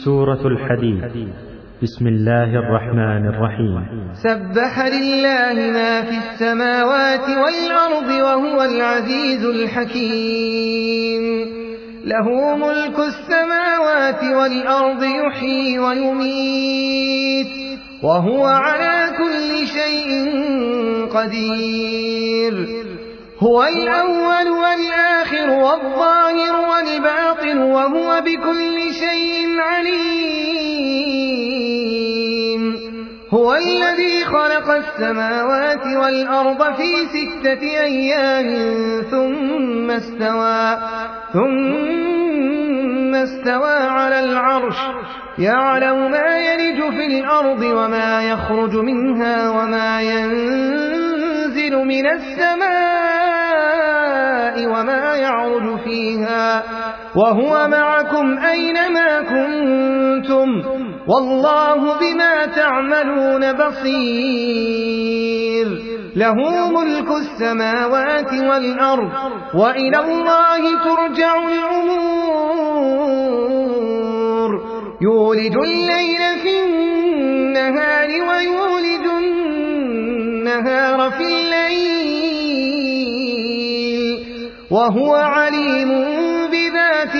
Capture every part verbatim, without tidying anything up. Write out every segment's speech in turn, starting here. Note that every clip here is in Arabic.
سورة الحديد. بسم الله الرحمن الرحيم. سبح لله ما في السماوات والأرض وهو العزيز الحكيم. له ملك السماوات والأرض يحيي ويميت وهو على كل شيء قدير. هو الأول والآخر والظاهر والباطن وهو بكل شيء عليم. هو الذي خلق السماوات والأرض في ستة أيام ثم استوى ثم استوى على العرش يعلم ما يلج في الأرض وما يخرج منها وما ينزل من السماء وما يعرج فيها وهو معكم أينما كنتم والله بما تعملون بصير. له ملك السماوات والأرض وإلى الله ترجع الأمور. يولج الليل في النهار ويولج النهار في الليل وهو عليم بذات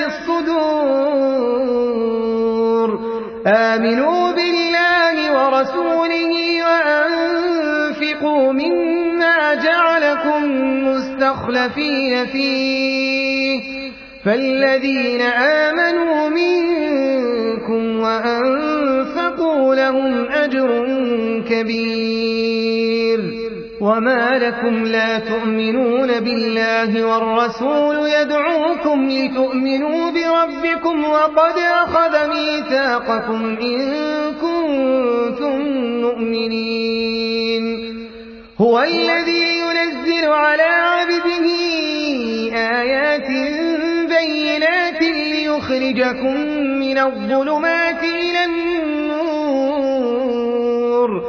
الصدور. آمنوا بالله ورسوله وأنفقوا مما جعلكم مستخلفين فيه فالذين آمنوا منكم وأنفقوا لهم أجر كبير. وما لكم لا تؤمنون بالله والرسول يدعوكم لتؤمنوا بربكم وقد أخذ ميثاقكم إن كنتم مؤمنين. هو الذي ينزل على عبده آيات بينات ليخرجكم من الظلمات إلى النور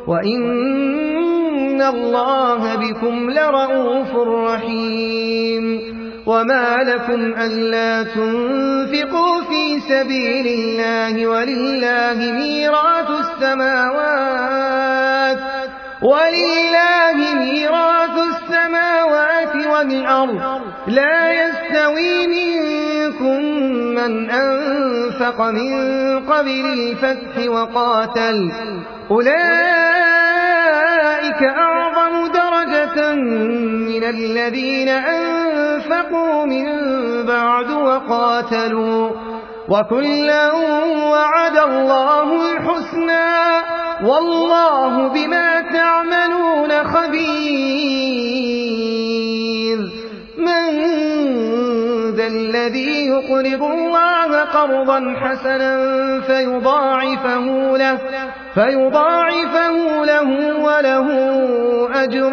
وإن الله بكم لرءوف رحيم. وما لكم ألا تنفقوا في سبيل الله ولله ميراث السماوات ولله ميراث السماوات والأرض. لا يستوي منكم من أنفق من قبل الفتح وقاتل أولئك أعظم درجة من الذين أنفقوا من بعد وقاتلوا وكلا وعد الله الحسنى والله بما تعملون خبير. من ذا الذي يقرض الله قرضا حسنا فيضاعفه له, فيضاعفه له وله أجر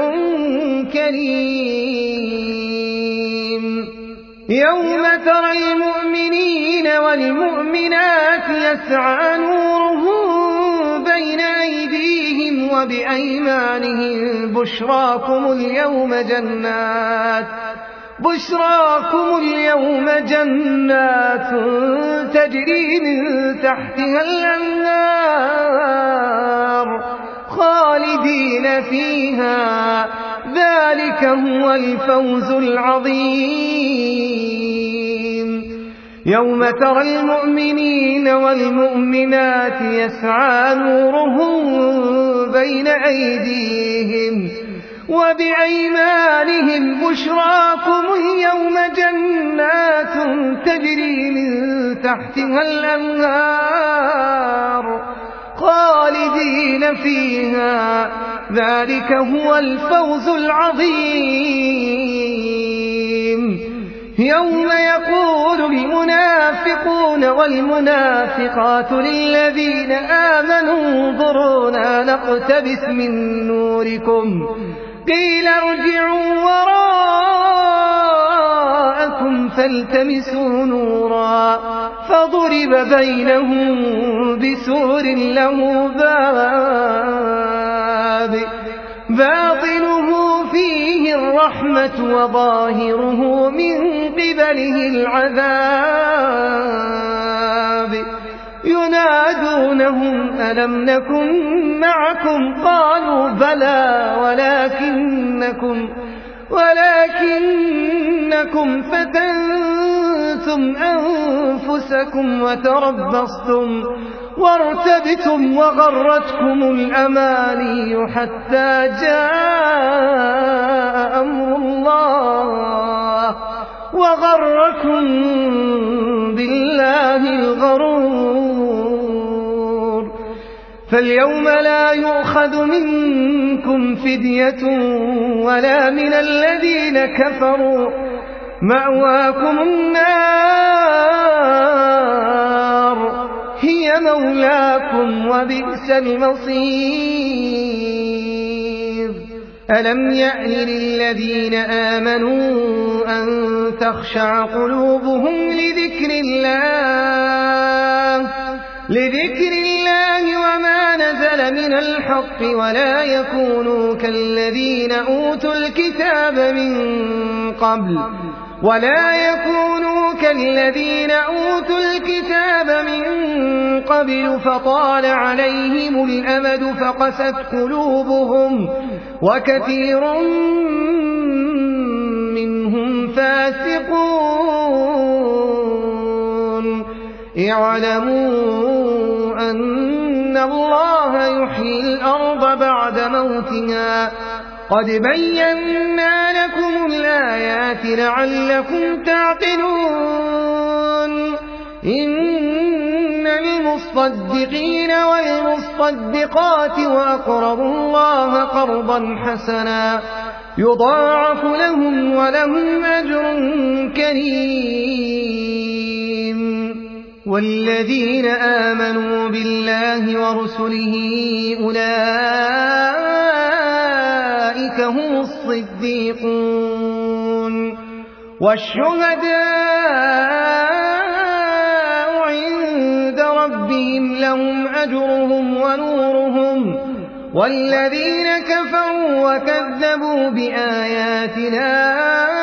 كريم. يوم ترى المؤمنين والمؤمنات يسعى نورهم بين أيديهم وبأيمانهم بشراكم اليوم جنات بشراكم اليوم جنات تجري من تحتها الأنهار خالدين فيها ذلك هو الفوز العظيم. يوم ترى المؤمنين والمؤمنات يسعى نورهم بين أيديهم وبأيمانهم بشراكم اليوم جنات تجري من تحتها الأنهار خالدين فيها ذلك هو الفوز العظيم. يوم يقول المنافقون والمنافقات للذين آمنوا انظرونا نقتبس من نوركم قيل ارجعوا وراءكم فالتمسوا نورا فضرب بينهم بسور له باب باطنه فيه الرحمة وظاهره من قبله العذاب ينادونهم ألم نكن معكم قالوا بلى ولكنكم ولكنكم فتنتم أنفسكم وتربصتم وارتبتم وغرتكم الأماني حتى جاء أمر الله وغركم بالله الغرور. فاليوم لا يؤخذ منكم فدية ولا من الذين كفروا مأواكم النار هي مولاكم وبئس المصير. ألم يأن للذين آمنوا أن تخشع قلوبهم لذكر الله لذكر الله وما نزل من الحق ولا يكونوا كالذين أوتوا الكتاب من قبل ولا يكونوا كالذين أوتوا الكتاب من قبل فطال عليهم الأمد فقست قلوبهم وكثير منهم فاسقون. اعلموا أن الله يحيي الأرض بعد موتها قد بينا لكم الآيات لعلكم تعقلون. إن المصدقين والمصدقات وأقرضوا الله قرضا حسنا يضاعف لهم ولهم أجر كريم. والذين آمنوا بالله ورسله أولئك هم الصديقون والشهداء عند ربهم لهم أجرهم ونورهم والذين كفروا وكذبوا بآياتنا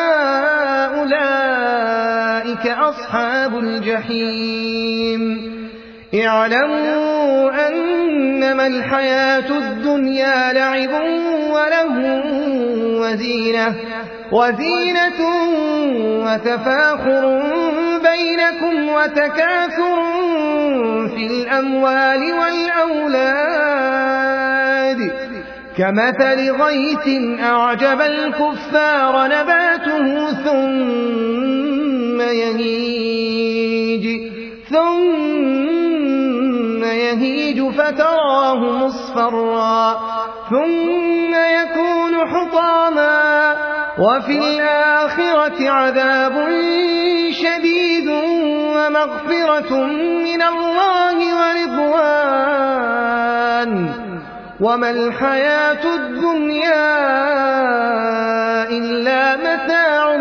أولئك أصحاب الجحيم. اعلموا أنما الحياة الدنيا لعب وله وزينة وزينة وتفاخر بينكم وتكاثر في الأموال والأولاد كمثل غيث أعجب الكفار نباته ثم يهيج ثم يهيج فتراه مصفرا ثم يكون حطاما وفي الآخرة عذاب شديد ومغفرة من الله ورضوان وما الحياة الدنيا إلا متاع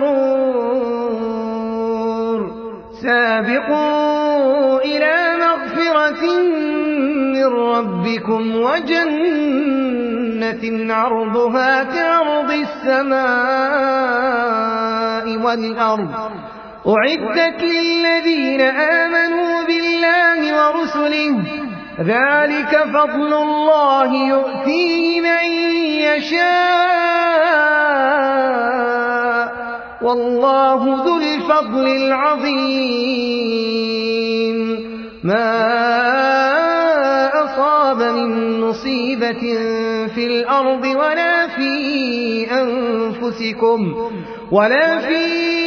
الغرور. سابقوا إلى مغفرة من ربكم وجنة عرضها كعرض السماء والأرض أعدت للذين آمنوا بالله ورسله ذلك فضل الله يؤتيه من يشاء والله ذو الفضل العظيم. ما أصاب من مصيبة في الأرض ولا في أنفسكم ولا في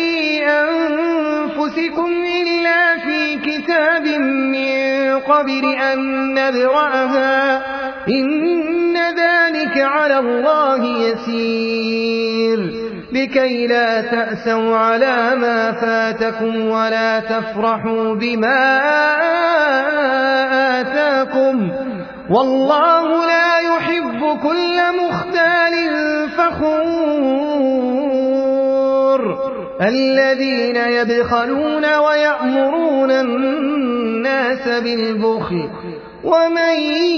أنفسكم إلا في كتاب من قبل أن نبرأها إن ذلك على الله يسير. لكي لا تأسوا على ما فاتكم ولا تفرحوا بما آتاكم والله لا يحب كل مختال فخور. الذين يبخلون ويأمرون الناس بالبخل ومن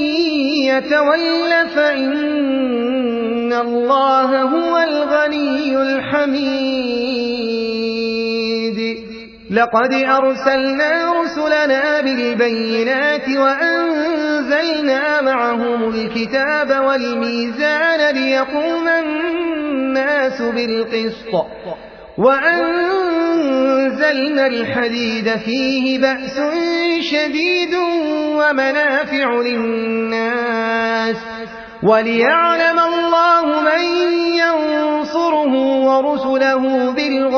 يتول فإن الله هو الغني الحميد. لقد أرسلنا رسلنا بالبينات وأنزلنا معهم الكتاب والميزان ليقوم الناس بالقسط وأنزلنا الحديد فيه بأس شديد ومنافع للناس وليعلم الله من ينصره ورسله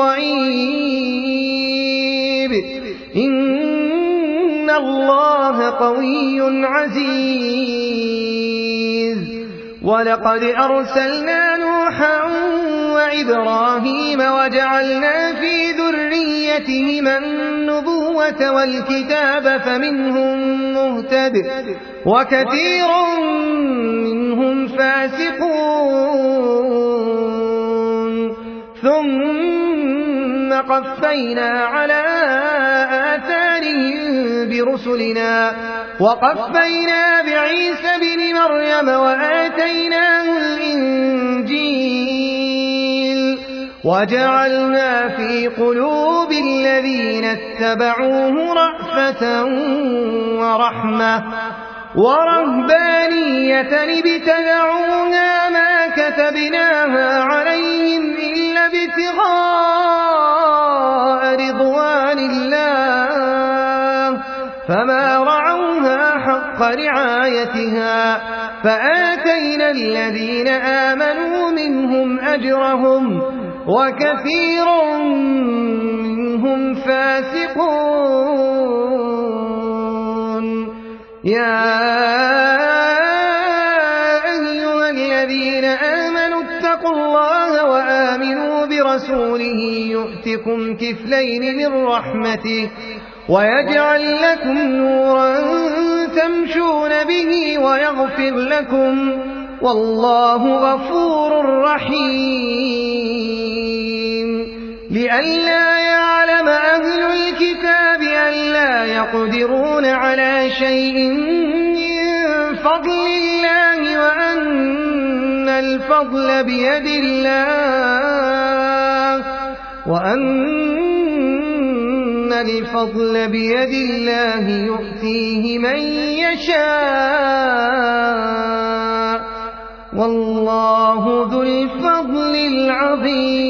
بالغيب إن الله قوي عزيز. ولقد أرسلنا نوحا وإبراهيم وجعلنا في ذريتهما النبوة والكتاب فمنهم مهتد وكثير منهم فاسقون ثم قفينا على آثارهم برسلنا وقفينا بعيسى بن مريم وآتيناه الإنجيل وجعلنا في قلوب الذين اتبعوه رأفة ورحمة ورهبانية ابتدعوها ما كتبناها عليهم إلا ابتغاء رضوان الله فما رعوها حق رعايتها فآتينا الذين آمنوا منهم أجرهم وكثير منهم فاسقون. يا أيها الذين آمنوا اتقوا الله وآمنوا برسوله يؤتكم كفلين من رحمته ويجعل لكم نورا تمشون به ويغفر لكم والله غفور رحيم. لئلا يعلم أهل الكتاب ألا يقدرون على شيء من فضل الله وأن الفضل بيد الله وأن الفضل بيد الله يؤتيه من يشاء والله ذو الفضل العظيم.